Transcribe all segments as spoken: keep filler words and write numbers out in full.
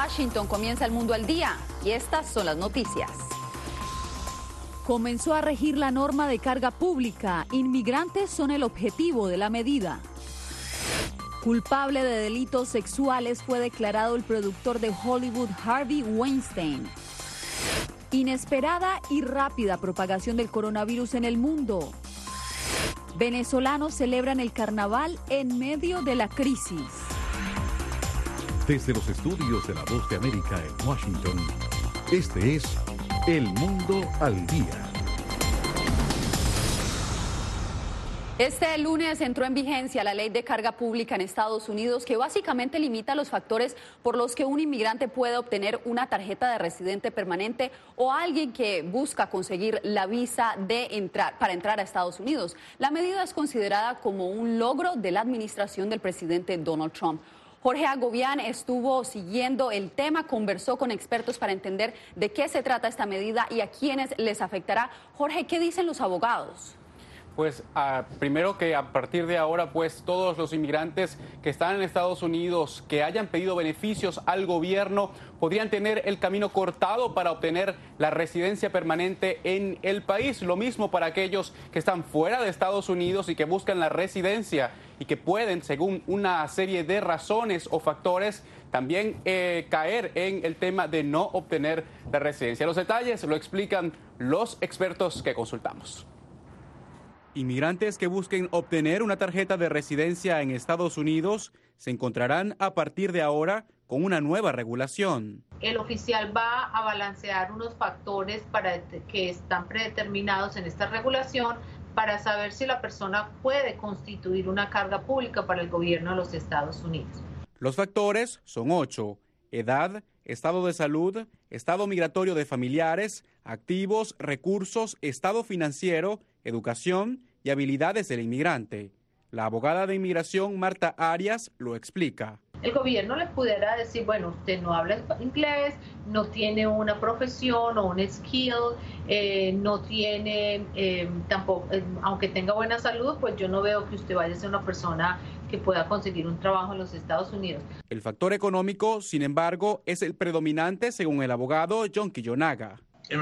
Washington comienza El Mundo al Día y estas son las noticias. Comenzó a regir la norma de carga pública. Inmigrantes son el objetivo de la medida. Culpable de delitos sexuales fue declarado el productor de Hollywood Harvey Weinstein. Inesperada y rápida propagación del coronavirus en el mundo. Venezolanos celebran el carnaval en medio de la crisis. Desde los estudios de La Voz de América en Washington, este es El Mundo al Día. Este lunes entró en vigencia la ley de carga pública en Estados Unidos, que básicamente limita los factores por los que un inmigrante puede obtener una tarjeta de residente permanente o alguien que busca conseguir la visa de entrar, para entrar a Estados Unidos. La medida es considerada como un logro de la administración del presidente Donald Trump. Jorge Agobián estuvo siguiendo el tema, conversó con expertos para entender de qué se trata esta medida y a quiénes les afectará. Jorge, ¿qué dicen los abogados? Pues uh, primero que a partir de ahora, pues todos los inmigrantes que están en Estados Unidos, que hayan pedido beneficios al gobierno, podrían tener el camino cortado para obtener la residencia permanente en el país. Lo mismo para aquellos que están fuera de Estados Unidos y que buscan la residencia y que pueden, según una serie de razones o factores, también eh, caer en el tema de no obtener la residencia. Los detalles lo explican los expertos que consultamos. Inmigrantes que busquen obtener una tarjeta de residencia en Estados Unidos se encontrarán a partir de ahora con una nueva regulación. El oficial va a balancear unos factores para que están predeterminados en esta regulación para saber si la persona puede constituir una carga pública para el gobierno de los Estados Unidos. Los factores son ocho: edad, estado de salud, estado migratorio de familiares, activos, recursos, estado financiero, educación y habilidades del inmigrante. La abogada de inmigración Marta Arias lo explica. El gobierno le pudiera decir, bueno, usted no habla inglés, no tiene una profesión o un skill, eh, no tiene eh, tampoco, eh, aunque tenga buena salud, pues yo no veo que usted vaya a ser una persona que pueda conseguir un trabajo en los Estados Unidos. El factor económico, sin embargo, es el predominante según el abogado John Kiyonaga.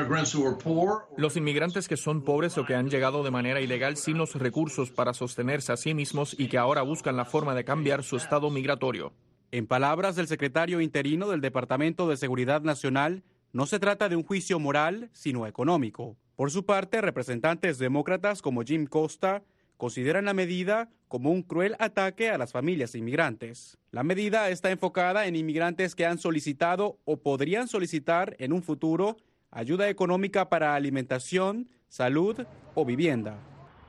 Los inmigrantes que son pobres o que han llegado de manera ilegal sin los recursos para sostenerse a sí mismos y que ahora buscan la forma de cambiar su estado migratorio. En palabras del secretario interino del Departamento de Seguridad Nacional, no se trata de un juicio moral, sino económico. Por su parte, representantes demócratas como Jim Costa consideran la medida como un cruel ataque a las familias inmigrantes. La medida está enfocada en inmigrantes que han solicitado o podrían solicitar en un futuro ayuda económica para alimentación, salud o vivienda.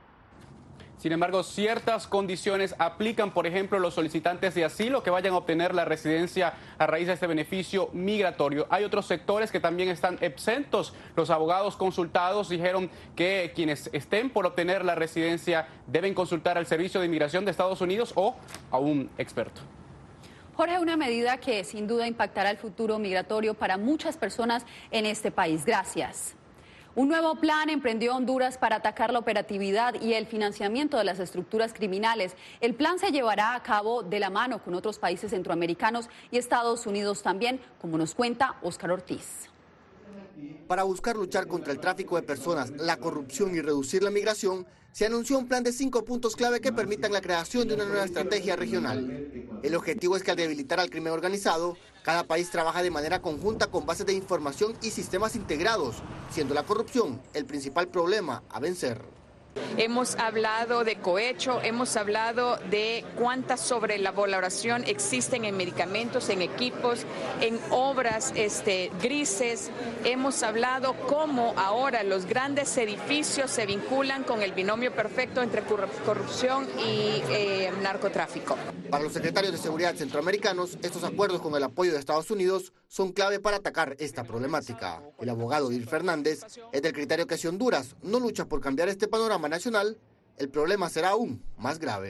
Sin embargo, ciertas condiciones aplican, por ejemplo, los solicitantes de asilo que vayan a obtener la residencia a raíz de este beneficio migratorio. Hay otros sectores que también están exentos. Los abogados consultados dijeron que quienes estén por obtener la residencia deben consultar al Servicio de Inmigración de Estados Unidos o a un experto. Jorge, una medida que sin duda impactará el futuro migratorio para muchas personas en este país. Gracias. Un nuevo plan emprendió Honduras para atacar la operatividad y el financiamiento de las estructuras criminales. El plan se llevará a cabo de la mano con otros países centroamericanos y Estados Unidos también, como nos cuenta Óscar Ortiz. Para buscar luchar contra el tráfico de personas, la corrupción y reducir la migración, se anunció un plan de cinco puntos clave que permitan la creación de una nueva estrategia regional. El objetivo es que al debilitar al crimen organizado, cada país trabaja de manera conjunta con bases de información y sistemas integrados, siendo la corrupción el principal problema a vencer. Hemos hablado de cohecho, hemos hablado de cuánta sobrevaloración existen en medicamentos, en equipos, en obras este, grises. Hemos hablado cómo ahora los grandes edificios se vinculan con el binomio perfecto entre corrupción y eh, narcotráfico. Para los secretarios de seguridad centroamericanos, estos acuerdos con el apoyo de Estados Unidos son clave para atacar esta problemática. El abogado Dir Fernández es del criterio que si Honduras no lucha por cambiar este panorama nacional, el problema será aún más grave.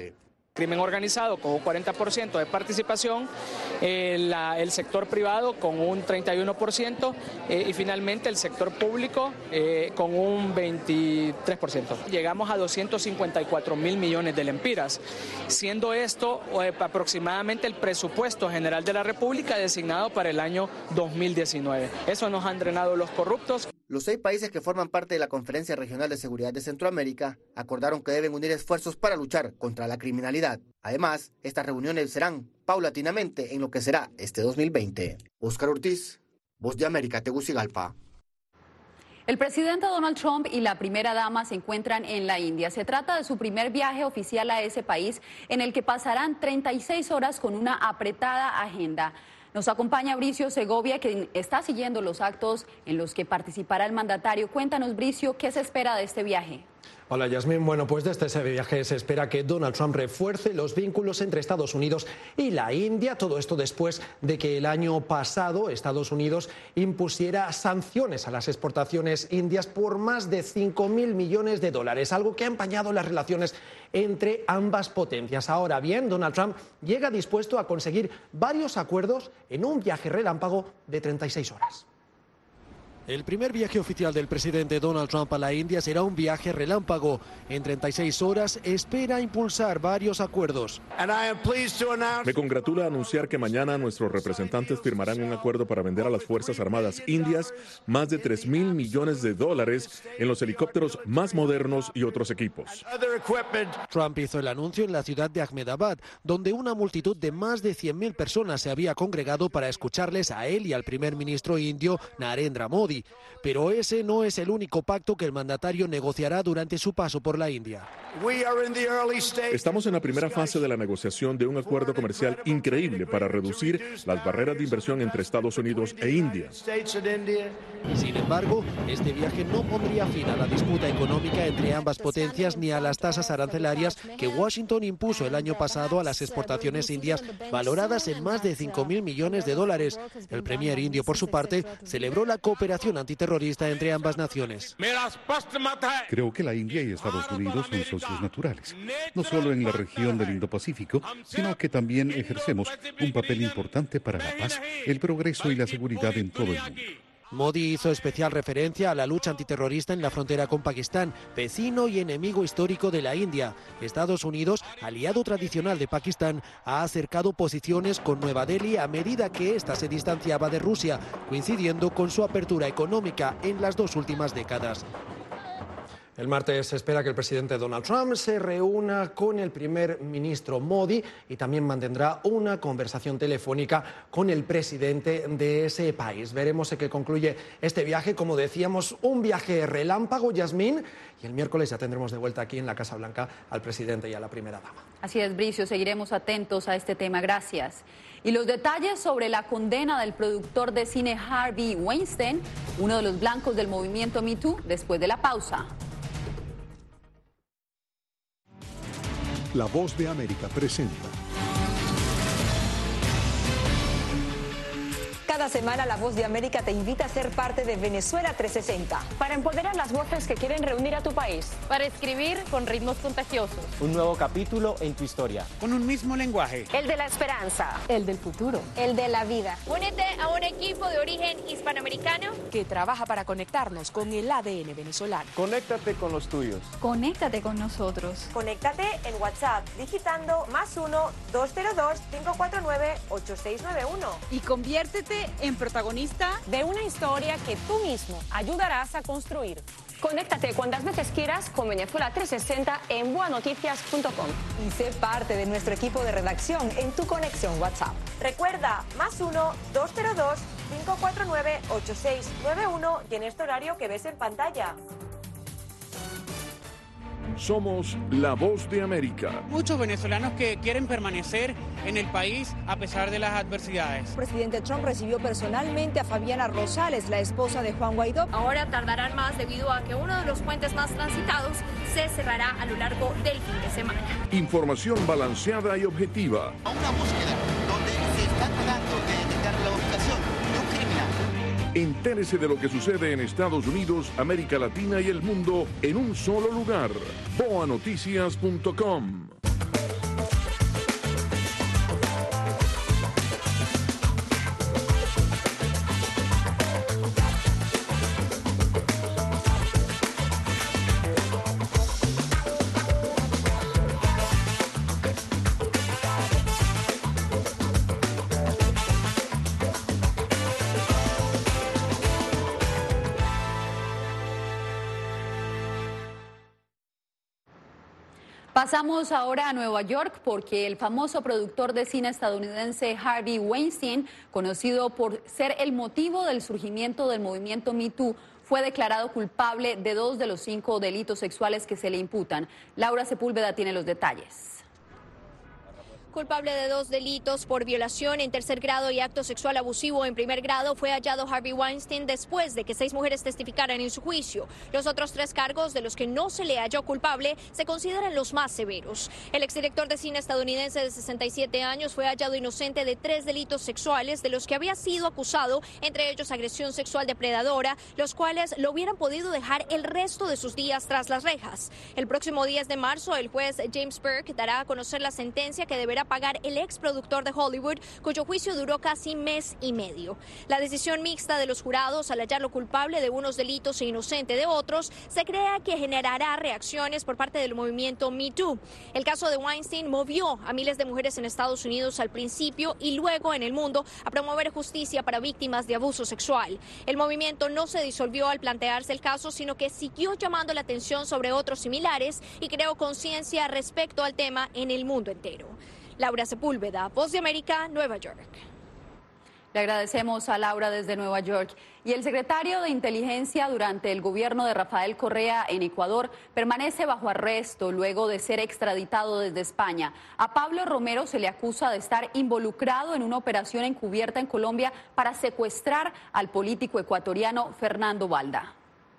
Crimen organizado con un cuarenta por ciento de participación, eh, la, el sector privado con un treinta y uno por ciento eh, y finalmente el sector público eh, con un veintitrés por ciento. Llegamos a doscientos cincuenta y cuatro mil millones de lempiras, siendo esto eh, aproximadamente el presupuesto general de la República designado para el año dos mil diecinueve. Eso nos han drenado los corruptos. Los seis países que forman parte de la Conferencia Regional de Seguridad de Centroamérica acordaron que deben unir esfuerzos para luchar contra la criminalidad. Además, estas reuniones serán paulatinamente en lo que será este dos mil veinte. Óscar Ortiz, Voz de América, Tegucigalpa. El presidente Donald Trump y la primera dama se encuentran en la India. Se trata de su primer viaje oficial a ese país, en el que pasarán treinta y seis horas con una apretada agenda. Nos acompaña Bricio Segovia, quien está siguiendo los actos en los que participará el mandatario. Cuéntanos, Bricio, ¿qué se espera de este viaje? Hola, Yasmín. Bueno, pues desde ese viaje se espera que Donald Trump refuerce los vínculos entre Estados Unidos y la India. Todo esto después de que el año pasado Estados Unidos impusiera sanciones a las exportaciones indias por más de cinco mil millones de dólares, algo que ha empañado las relaciones entre ambas potencias. Ahora bien, Donald Trump llega dispuesto a conseguir varios acuerdos en un viaje relámpago de treinta y seis horas. El primer viaje oficial del presidente Donald Trump a la India será un viaje relámpago. En treinta y seis horas espera impulsar varios acuerdos. Me congratula anunciar que mañana nuestros representantes firmarán un acuerdo para vender a las Fuerzas Armadas indias más de tres mil millones de dólares en los helicópteros más modernos y otros equipos. Trump hizo el anuncio en la ciudad de Ahmedabad, donde una multitud de más de cien mil personas se había congregado para escucharles a él y al primer ministro indio Narendra Modi. Pero ese no es el único pacto que el mandatario negociará durante su paso por la India. Estamos en la primera fase de la negociación de un acuerdo comercial increíble para reducir las barreras de inversión entre Estados Unidos e India. Sin embargo, este viaje no pondría fin a la disputa económica entre ambas potencias ni a las tasas arancelarias que Washington impuso el año pasado a las exportaciones indias, valoradas en más de cinco mil millones de dólares. El premier indio, por su parte, celebró la cooperación antiterrorista entre ambas naciones. Creo que la India y Estados Unidos son socios naturales, no solo en la región del Indo-Pacífico, sino que también ejercemos un papel importante para la paz, el progreso y la seguridad en todo el mundo. Modi hizo especial referencia a la lucha antiterrorista en la frontera con Pakistán, vecino y enemigo histórico de la India. Estados Unidos, aliado tradicional de Pakistán, ha acercado posiciones con Nueva Delhi a medida que ésta se distanciaba de Rusia, coincidiendo con su apertura económica en las dos últimas décadas. El martes se espera que el presidente Donald Trump se reúna con el primer ministro Modi y también mantendrá una conversación telefónica con el presidente de ese país. Veremos en qué concluye este viaje. Como decíamos, un viaje relámpago, Yasmín, y el miércoles ya tendremos de vuelta aquí en la Casa Blanca al presidente y a la primera dama. Así es, Bricio, seguiremos atentos a este tema. Gracias. Y los detalles sobre la condena del productor de cine Harvey Weinstein, uno de los blancos del movimiento Me Too, después de la pausa. La Voz de América presenta. Cada semana La Voz de América te invita a ser parte de Venezuela trescientos sesenta. Para empoderar las voces que quieren reunir a tu país. Para escribir con ritmos contagiosos. Un nuevo capítulo en tu historia. Con un mismo lenguaje. El de la esperanza. El del futuro. El de la vida. Únete a un equipo de origen hispanoamericano que trabaja para conectarnos con el A D N venezolano. Conéctate con los tuyos. Conéctate con nosotros. Conéctate en WhatsApp digitando más uno dos cero dos cinco cuatro nueve ocho seis nueve uno. Y conviértete en protagonista de una historia que tú mismo ayudarás a construir. Conéctate cuantas veces quieras con Venezuela trescientos sesenta en boa noticias punto com. Y sé parte de nuestro equipo de redacción en tu conexión WhatsApp. Recuerda, más uno dos cero dos cinco cuatro nueve ocho seis nueve uno y en este horario que ves en pantalla. Somos la Voz de América. Muchos venezolanos que quieren permanecer en el país a pesar de las adversidades. El presidente Trump recibió personalmente a Fabiana Rosales, la esposa de Juan Guaidó. Ahora tardarán más debido a que uno de los puentes más transitados se cerrará a lo largo del fin de semana. Información balanceada y objetiva. A una búsqueda donde se está tratando de detectar la ubicación de un criminal. Entérese de lo que sucede en Estados Unidos, América Latina y el mundo en un solo lugar. boa noticias punto com. Pasamos ahora a Nueva York porque el famoso productor de cine estadounidense Harvey Weinstein, conocido por ser el motivo del surgimiento del movimiento Me Too, fue declarado culpable de dos de los cinco delitos sexuales que se le imputan. Laura Sepúlveda tiene los detalles. Culpable de dos delitos por violación en tercer grado y acto sexual abusivo en primer grado, fue hallado Harvey Weinstein después de que seis mujeres testificaran en su juicio. Los otros tres cargos, de los que no se le halló culpable, se consideran los más severos. El exdirector de cine estadounidense de sesenta y siete años fue hallado inocente de tres delitos sexuales de los que había sido acusado, entre ellos agresión sexual depredadora, los cuales lo hubieran podido dejar el resto de sus días tras las rejas. El próximo diez de marzo, el juez James Burke dará a conocer la sentencia que deberá pagar el ex productor de Hollywood, cuyo juicio duró casi mes y medio. La decisión mixta de los jurados al hallarlo culpable de unos delitos e inocente de otros se cree que generará reacciones por parte del movimiento Me Too. El caso de Weinstein movió a miles de mujeres en Estados Unidos al principio y luego en el mundo a promover justicia para víctimas de abuso sexual. El movimiento no se disolvió al plantearse el caso, sino que siguió llamando la atención sobre otros similares y creó conciencia respecto al tema en el mundo entero. Laura Sepúlveda, Voz de América, Nueva York. Le agradecemos a Laura desde Nueva York. Y el secretario de Inteligencia durante el gobierno de Rafael Correa en Ecuador permanece bajo arresto luego de ser extraditado desde España. A Pablo Romero se le acusa de estar involucrado en una operación encubierta en Colombia para secuestrar al político ecuatoriano Fernando Balda.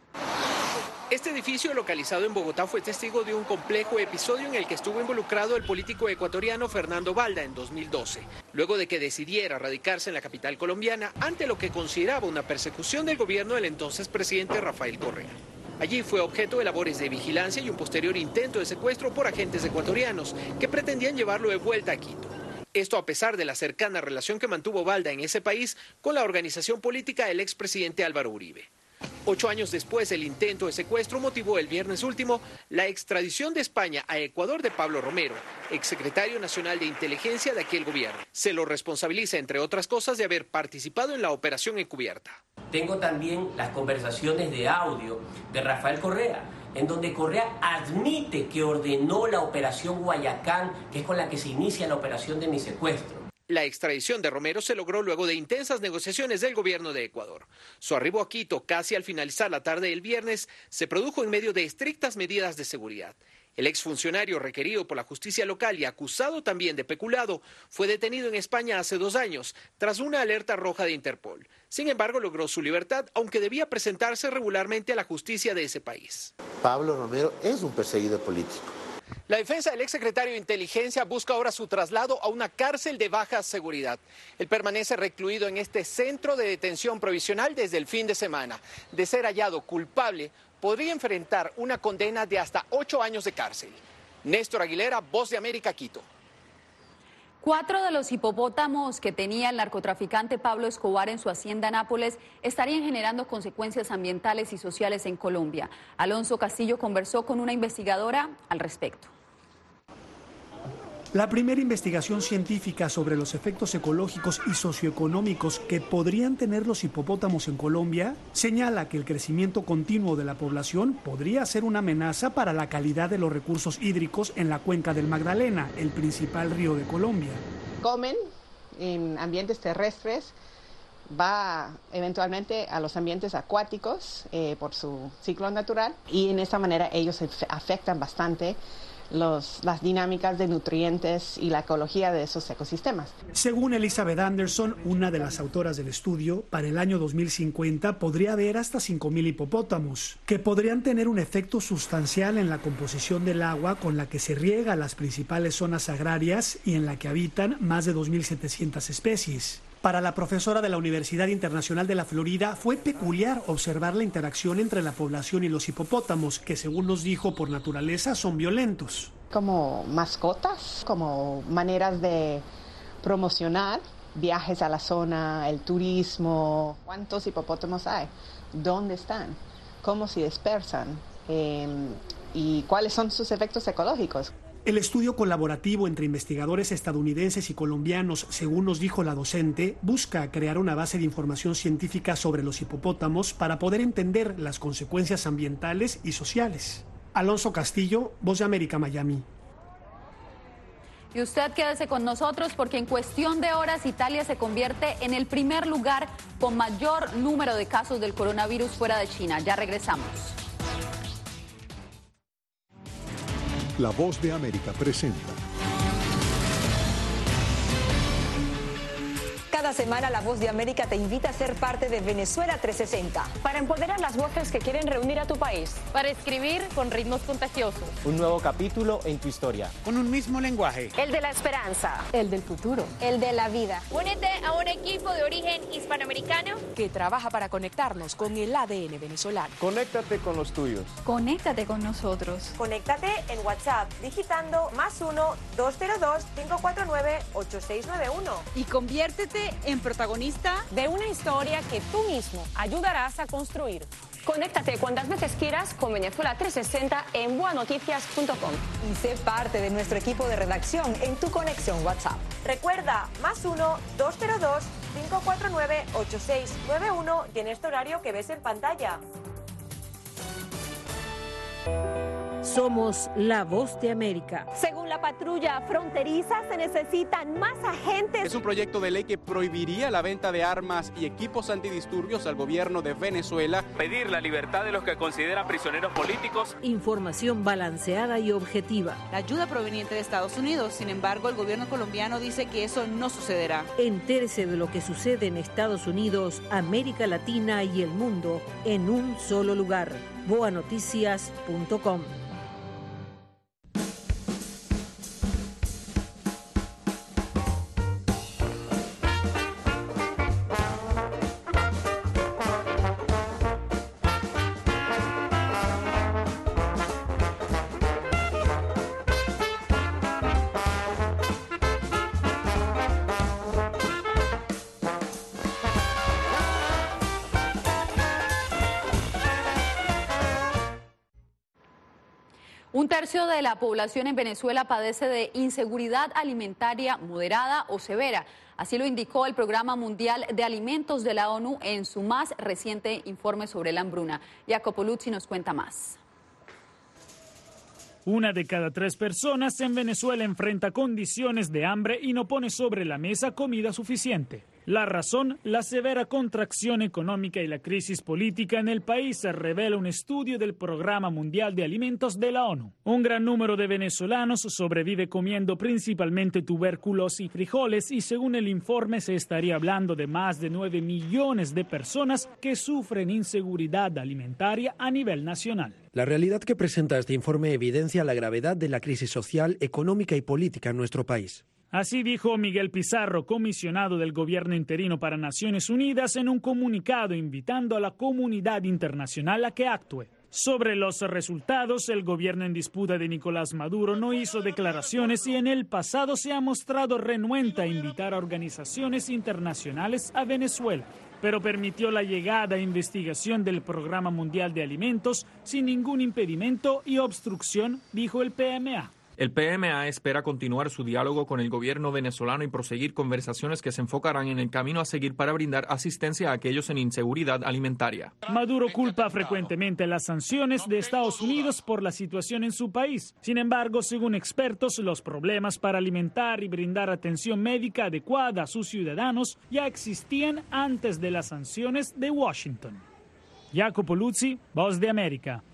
Este edificio, localizado en Bogotá, fue testigo de un complejo episodio en el que estuvo involucrado el político ecuatoriano Fernando Balda en dos mil doce, luego de que decidiera radicarse en la capital colombiana ante lo que consideraba una persecución del gobierno del entonces presidente Rafael Correa. Allí fue objeto de labores de vigilancia y un posterior intento de secuestro por agentes ecuatorianos que pretendían llevarlo de vuelta a Quito. Esto a pesar de la cercana relación que mantuvo Balda en ese país con la organización política del expresidente Álvaro Uribe. Ocho años después, el intento de secuestro motivó el viernes último la extradición de España a Ecuador de Pablo Romero, exsecretario nacional de inteligencia de aquel gobierno. Se lo responsabiliza, entre otras cosas, de haber participado en la operación encubierta. Tengo también las conversaciones de audio de Rafael Correa, en donde Correa admite que ordenó la operación Guayacán, que es con la que se inicia la operación de mi secuestro. La extradición de Romero se logró luego de intensas negociaciones del gobierno de Ecuador. Su arribo a Quito, casi al finalizar la tarde del viernes, se produjo en medio de estrictas medidas de seguridad. El exfuncionario, requerido por la justicia local y acusado también de peculado, fue detenido en España hace dos años, tras una alerta roja de Interpol. Sin embargo, logró su libertad, aunque debía presentarse regularmente a la justicia de ese país. Pablo Romero es un perseguido político. La defensa del exsecretario de Inteligencia busca ahora su traslado a una cárcel de baja seguridad. Él permanece recluido en este centro de detención provisional desde el fin de semana. De ser hallado culpable, podría enfrentar una condena de hasta ocho años de cárcel. Néstor Aguilera, Voz de América, Quito. Cuatro de los hipopótamos que tenía el narcotraficante Pablo Escobar en su hacienda Nápoles estarían generando consecuencias ambientales y sociales en Colombia. Alonso Castillo conversó con una investigadora al respecto. La primera investigación científica sobre los efectos ecológicos y socioeconómicos que podrían tener los hipopótamos en Colombia señala que el crecimiento continuo de la población podría ser una amenaza para la calidad de los recursos hídricos en la cuenca del Magdalena, el principal río de Colombia. Comen en ambientes terrestres, va eventualmente a los ambientes acuáticos eh, por su ciclo natural y en esa manera ellos afectan bastante Los, las dinámicas de nutrientes y la ecología de esos ecosistemas. Según Elizabeth Anderson, una de las autoras del estudio, para el año dos mil cincuenta podría haber hasta cinco mil hipopótamos, que podrían tener un efecto sustancial en la composición del agua con la que se riega las principales zonas agrarias y en la que habitan más de dos mil setecientas especies. Para la profesora de la Universidad Internacional de la Florida, fue peculiar observar la interacción entre la población y los hipopótamos, que según nos dijo por naturaleza son violentos. Como mascotas, como maneras de promocionar viajes a la zona, el turismo. ¿Cuántos hipopótamos hay? ¿Dónde están? ¿Cómo se dispersan? Eh, ¿Y cuáles son sus efectos ecológicos? El estudio colaborativo entre investigadores estadounidenses y colombianos, según nos dijo la docente, busca crear una base de información científica sobre los hipopótamos para poder entender las consecuencias ambientales y sociales. Alonso Castillo, Voz de América, Miami. Y usted quédese con nosotros porque en cuestión de horas Italia se convierte en el primer lugar con mayor número de casos del coronavirus fuera de China. Ya regresamos. La Voz de América presenta. Cada semana La Voz de América te invita a ser parte de Venezuela trescientos sesenta. Para empoderar las voces que quieren reunir a tu país. Para escribir con ritmos contagiosos. Un nuevo capítulo en tu historia. Con un mismo lenguaje. El de la esperanza. El del futuro. El de la vida. Únete a un equipo de origen hispanoamericano que trabaja para conectarnos con el A D N venezolano. Conéctate con los tuyos. Conéctate con nosotros. Conéctate en WhatsApp digitando más uno dos cero dos cinco cuatro nueve ocho seis nueve uno. Y conviértete en protagonista de una historia que tú mismo ayudarás a construir. Conéctate cuantas veces quieras con Venezuela trescientos sesenta en boa noticias punto com. Y sé parte de nuestro equipo de redacción en tu conexión WhatsApp. Recuerda, más uno dos cero dos cinco cuatro nueve ocho seis nueve uno y en este horario que ves en pantalla. Somos la Voz de América. Según la patrulla fronteriza, se necesitan más agentes. Es un proyecto de ley que prohibiría la venta de armas y equipos antidisturbios al gobierno de Venezuela. Pedir la libertad de los que consideran prisioneros políticos. Información balanceada y objetiva. La ayuda proveniente de Estados Unidos. Sin embargo, el gobierno colombiano dice que eso no sucederá. Entérese de lo que sucede en Estados Unidos, América Latina y el mundo en un solo lugar. boa noticias punto com. Un tercio de la población en Venezuela padece de inseguridad alimentaria moderada o severa. Así lo indicó el Programa Mundial de Alimentos de la ONU en su más reciente informe sobre la hambruna. Jacopo Luzzi nos cuenta más. Una de cada tres personas en Venezuela enfrenta condiciones de hambre y no pone sobre la mesa comida suficiente. La razón, la severa contracción económica y la crisis política en el país, se revela un estudio del Programa Mundial de Alimentos de la ONU. Un gran número de venezolanos sobrevive comiendo principalmente tubérculos y frijoles y según el informe se estaría hablando de más de nueve millones de personas que sufren inseguridad alimentaria a nivel nacional. La realidad que presenta este informe evidencia la gravedad de la crisis social, económica y política en nuestro país. Así dijo Miguel Pizarro, comisionado del gobierno interino para Naciones Unidas, en un comunicado invitando a la comunidad internacional a que actúe. Sobre los resultados, el gobierno en disputa de Nicolás Maduro no hizo declaraciones y en el pasado se ha mostrado renuente a invitar a organizaciones internacionales a Venezuela, pero permitió la llegada e investigación del Programa Mundial de Alimentos sin ningún impedimento y obstrucción, dijo el P M A. El P M A espera continuar su diálogo con el gobierno venezolano y proseguir conversaciones que se enfocarán en el camino a seguir para brindar asistencia a aquellos en inseguridad alimentaria. Maduro culpa frecuentemente las sanciones de Estados Unidos por la situación en su país. Sin embargo, según expertos, los problemas para alimentar y brindar atención médica adecuada a sus ciudadanos ya existían antes de las sanciones de Washington. Jacopo Luzzi, Voz de América.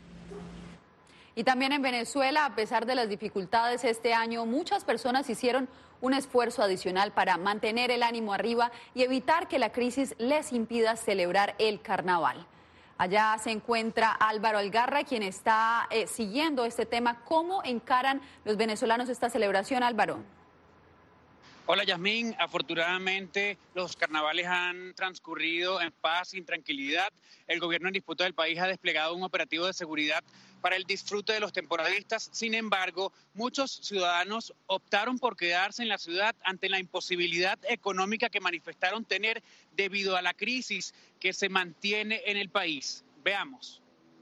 Y también en Venezuela, a pesar de las dificultades este año, muchas personas hicieron un esfuerzo adicional para mantener el ánimo arriba y evitar que la crisis les impida celebrar el carnaval. Allá se encuentra Álvaro Algarra, quien está eh, siguiendo este tema. ¿Cómo encaran los venezolanos esta celebración, Álvaro? Hola, Yasmín. Afortunadamente, los carnavales han transcurrido en paz y tranquilidad. El gobierno en disputa del país ha desplegado un operativo de seguridad para el disfrute de los temporadistas. Sin embargo, muchos ciudadanos optaron por quedarse en la ciudad ante la imposibilidad económica que manifestaron tener debido a la crisis que se mantiene en el país. Veamos.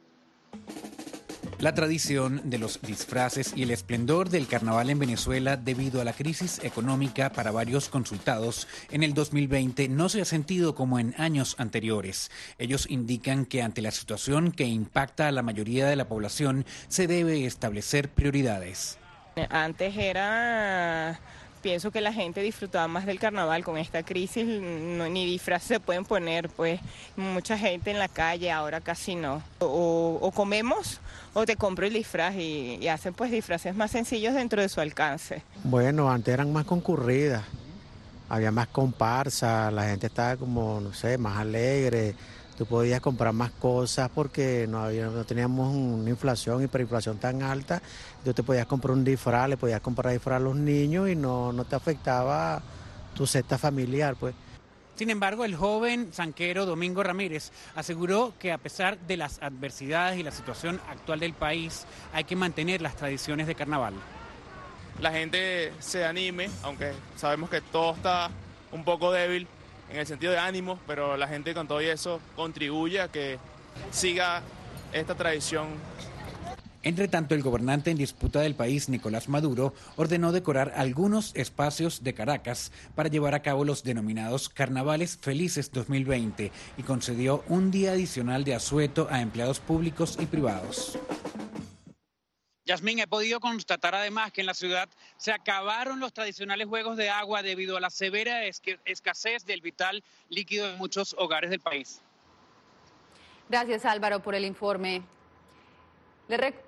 La tradición de los disfraces y el esplendor del carnaval en Venezuela debido a la crisis económica para varios consultados en el dos mil veinte no se ha sentido como en años anteriores. Ellos indican que ante la situación que impacta a la mayoría de la población se debe establecer prioridades. Antes era... Pienso que la gente disfrutaba más del carnaval. Con esta crisis no, ni disfraces se pueden poner, pues mucha gente en la calle, ahora casi no. O, o comemos o te compro el disfraz y, y hacen pues disfraces más sencillos dentro de su alcance. Bueno, antes eran más concurridas, había más comparsa, la gente estaba como, no sé, más alegre. Tú podías comprar más cosas porque no había, no teníamos una inflación, hiperinflación tan alta. Tú te podías comprar un disfraz, le podías comprar disfraz a los niños y no, no te afectaba tu cesta familiar, pues. Sin embargo, el joven zanquero Domingo Ramírez aseguró que a pesar de las adversidades y la situación actual del país, hay que mantener las tradiciones de carnaval. La gente se anime, aunque sabemos que todo está un poco débil en el sentido de ánimo, pero la gente con todo eso contribuye a que siga esta tradición. Entre tanto, el gobernante en disputa del país, Nicolás Maduro, ordenó decorar algunos espacios de Caracas para llevar a cabo los denominados Carnavales Felices dos mil veinte y concedió un día adicional de asueto a empleados públicos y privados. Yasmín, he podido constatar además que en la ciudad se acabaron los tradicionales juegos de agua debido a la severa escasez del vital líquido en muchos hogares del país. Gracias, Álvaro, por el informe. Le, rec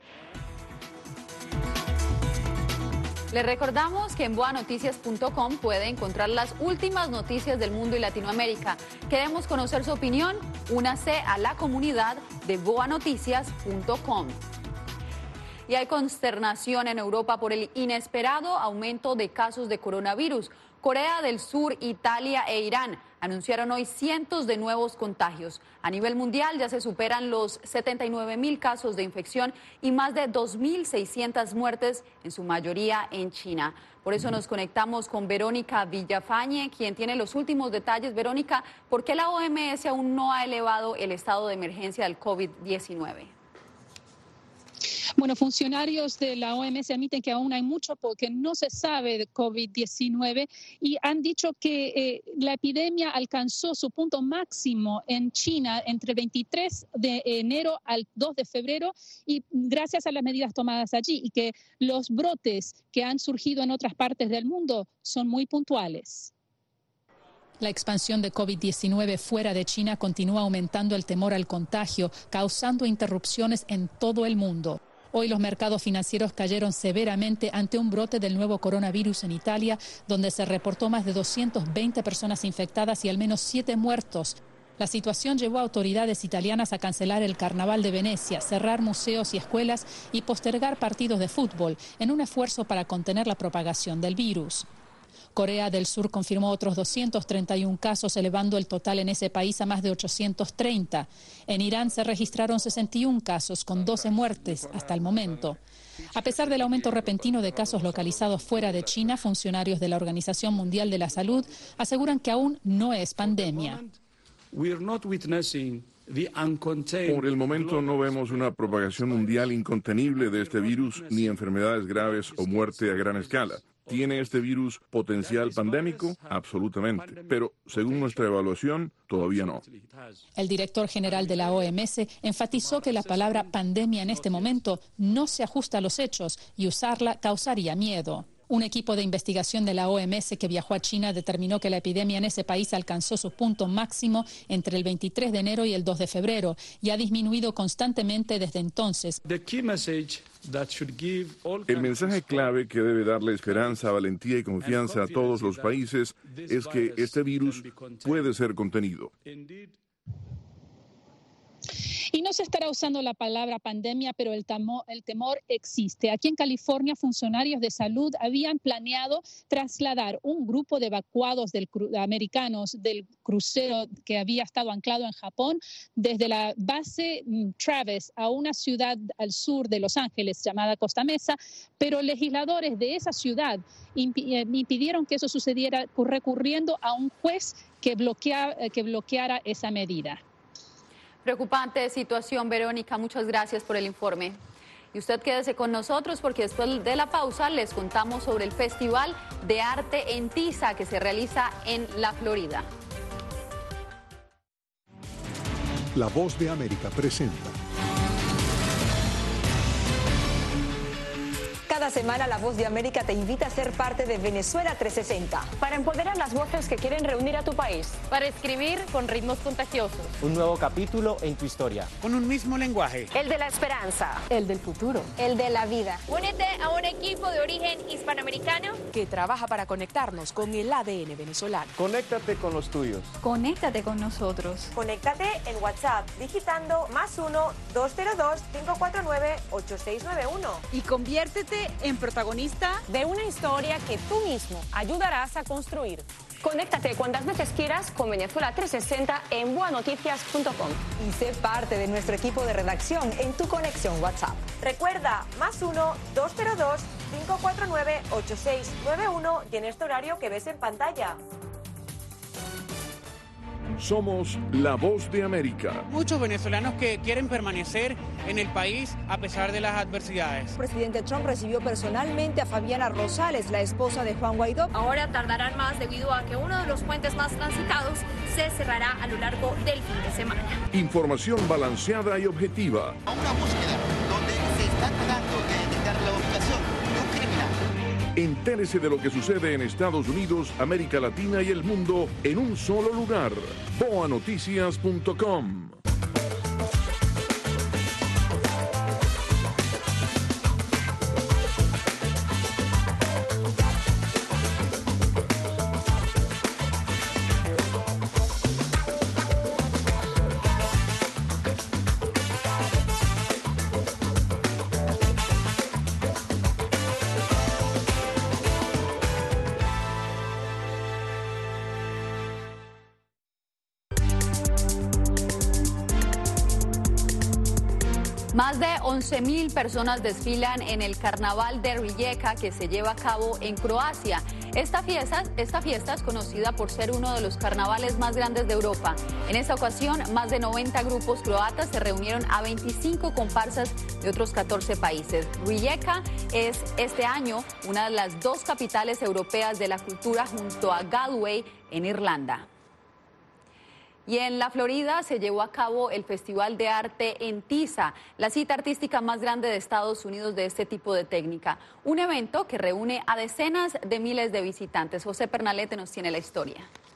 Le recordamos que en boa noticias punto com puede encontrar las últimas noticias del mundo y Latinoamérica. Queremos conocer su opinión. Únase a la comunidad de boa noticias punto com. Y hay consternación en Europa por el inesperado aumento de casos de coronavirus. Corea del Sur, Italia e Irán anunciaron hoy cientos de nuevos contagios. A nivel mundial ya se superan los setenta y nueve mil casos de infección y más de dos mil seiscientas muertes, en su mayoría en China. Por eso nos conectamos con Verónica Villafañe, quien tiene los últimos detalles. Verónica, ¿por qué la O M S aún no ha elevado el estado de emergencia del COVID diecinueve? Bueno, funcionarios de la O M S admiten que aún hay mucho porque no se sabe de COVID diecinueve y han dicho que eh, la epidemia alcanzó su punto máximo en China entre el veintitrés de enero al dos de febrero y gracias a las medidas tomadas allí y que los brotes que han surgido en otras partes del mundo son muy puntuales. La expansión de COVID diecinueve fuera de China continúa aumentando el temor al contagio, causando interrupciones en todo el mundo. Hoy los mercados financieros cayeron severamente ante un brote del nuevo coronavirus en Italia, donde se reportó más de doscientas veinte personas infectadas y al menos siete muertos. La situación llevó a autoridades italianas a cancelar el Carnaval de Venecia, cerrar museos y escuelas y postergar partidos de fútbol en un esfuerzo para contener la propagación del virus. Corea del Sur confirmó otros doscientos treinta y uno casos, elevando el total en ese país a más de ochocientos treinta. En Irán se registraron sesenta y uno casos, con doce muertes hasta el momento. A pesar del aumento repentino de casos localizados fuera de China, funcionarios de la Organización Mundial de la Salud aseguran que aún no es pandemia. Por el momento no vemos una propagación mundial incontenible de este virus, ni enfermedades graves o muerte a gran escala. ¿Tiene este virus potencial pandémico? Absolutamente. Pero, según nuestra evaluación, todavía no. El director general de la O M S enfatizó que la palabra pandemia en este momento no se ajusta a los hechos y usarla causaría miedo. Un equipo de investigación de la O M S que viajó a China determinó que la epidemia en ese país alcanzó su punto máximo entre el veintitrés de enero y el dos de febrero y ha disminuido constantemente desde entonces. El mensaje clave que debe darle esperanza, valentía y confianza a todos los países es que este virus puede ser contenido. Y no se estará usando la palabra pandemia, pero el, tamo, el temor existe. Aquí en California, funcionarios de salud habían planeado trasladar un grupo de evacuados del, americanos del crucero que había estado anclado en Japón desde la base Travis a una ciudad al sur de Los Ángeles llamada Costa Mesa, pero legisladores de esa ciudad impidieron que eso sucediera recurriendo a un juez que, bloquea, que bloqueara esa medida. Preocupante situación, Verónica. Muchas gracias por el informe. Y usted quédese con nosotros porque después de la pausa les contamos sobre el Festival de Arte en Tiza que se realiza en la Florida. La Voz de América presenta. Cada semana La Voz de América te invita a ser parte de Venezuela trescientos sesenta. Para empoderar las voces que quieren reunir a tu país. Para escribir con ritmos contagiosos. Un nuevo capítulo en tu historia. Con un mismo lenguaje. El de la esperanza. El del futuro. El de la vida. Únete a un equipo de origen hispanoamericano que trabaja para conectarnos con el A D N venezolano. Conéctate con los tuyos. Conéctate con nosotros. Conéctate en WhatsApp digitando más uno dos cero dos cinco cuatro nueve ocho seis nueve uno. Y conviértete en protagonista de una historia que tú mismo ayudarás a construir. Conéctate cuantas veces quieras con Venezuela trescientos sesenta en boa noticias punto com. Y sé parte de nuestro equipo de redacción en tu conexión WhatsApp. Recuerda, más uno dos cero dos cinco cuatro nueve ocho seis nueve uno y en este horario que ves en pantalla. Somos la voz de América. Muchos venezolanos que quieren permanecer en el país a pesar de las adversidades. El presidente Trump recibió personalmente a Fabiana Rosales, la esposa de Juan Guaidó. Ahora tardarán más debido a que uno de los puentes más transitados se cerrará a lo largo del fin de semana. Información balanceada y objetiva. A una búsqueda donde se está tratando de detectar la ubicación de un criminal. Entérese de lo que sucede en Estados Unidos, América Latina y el mundo en un solo lugar. boa noticias punto com. Más de once mil personas desfilan en el Carnaval de Rijeka que se lleva a cabo en Croacia. Esta fiesta, esta fiesta es conocida por ser uno de los carnavales más grandes de Europa. En esta ocasión, más de noventa grupos croatas se reunieron a veinticinco comparsas de otros catorce países. Rijeka es este año una de las dos capitales europeas de la cultura junto a Galway en Irlanda. Y en la Florida se llevó a cabo el Festival de Arte en Tiza, la cita artística más grande de Estados Unidos de este tipo de técnica. Un evento que reúne a decenas de miles de visitantes. José Pernalete nos tiene la historia.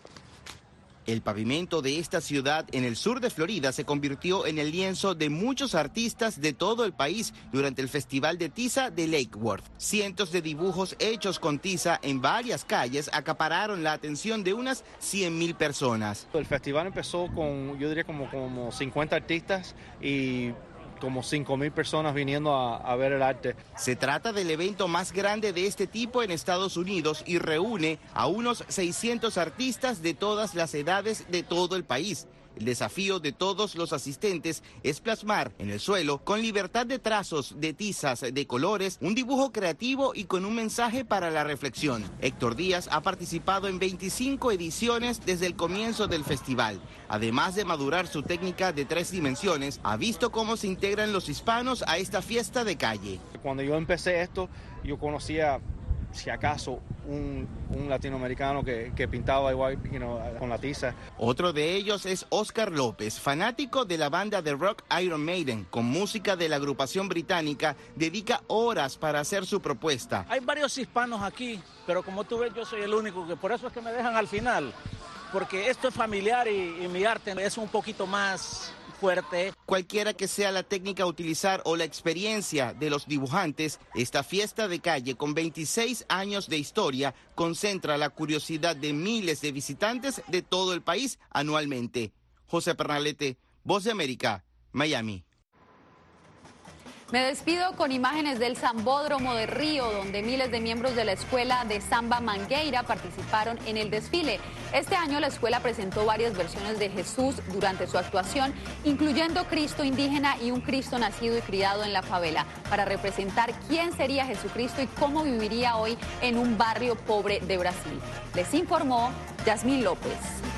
El pavimento de esta ciudad en el sur de Florida se convirtió en el lienzo de muchos artistas de todo el país durante el Festival de Tiza de Lake Worth. Cientos de dibujos hechos con tiza en varias calles acapararon la atención de unas cien mil personas. El festival empezó con, yo diría, como, como cincuenta artistas y como cinco mil personas viniendo a, a ver el arte. Se trata del evento más grande de este tipo en Estados Unidos y reúne a unos seiscientos artistas de todas las edades de todo el país. El desafío de todos los asistentes es plasmar en el suelo, con libertad de trazos, de tizas, de colores, un dibujo creativo y con un mensaje para la reflexión. Héctor Díaz ha participado en veinticinco ediciones desde el comienzo del festival. Además de madurar su técnica de tres dimensiones, ha visto cómo se integran los hispanos a esta fiesta de calle. Cuando yo empecé esto, yo conocía, si acaso, un, un latinoamericano que, que pintaba igual, you know, con la tiza. Otro de ellos es Oscar López, fanático de la banda de rock Iron Maiden. Con música de la agrupación británica, dedica horas para hacer su propuesta. Hay varios hispanos aquí, pero como tú ves, yo soy el único, que por eso es que me dejan al final, porque esto es familiar y, y mi arte es un poquito más fuerte. Cualquiera que sea la técnica a utilizar o la experiencia de los dibujantes, esta fiesta de calle con veintiséis años de historia concentra la curiosidad de miles de visitantes de todo el país anualmente. José Pernalete, Voz de América, Miami. Me despido con imágenes del Sambódromo de Río, donde miles de miembros de la Escuela de Samba Mangueira participaron en el desfile. Este año la escuela presentó varias versiones de Jesús durante su actuación, incluyendo Cristo indígena y un Cristo nacido y criado en la favela, para representar quién sería Jesucristo y cómo viviría hoy en un barrio pobre de Brasil. Les informó Yasmín López.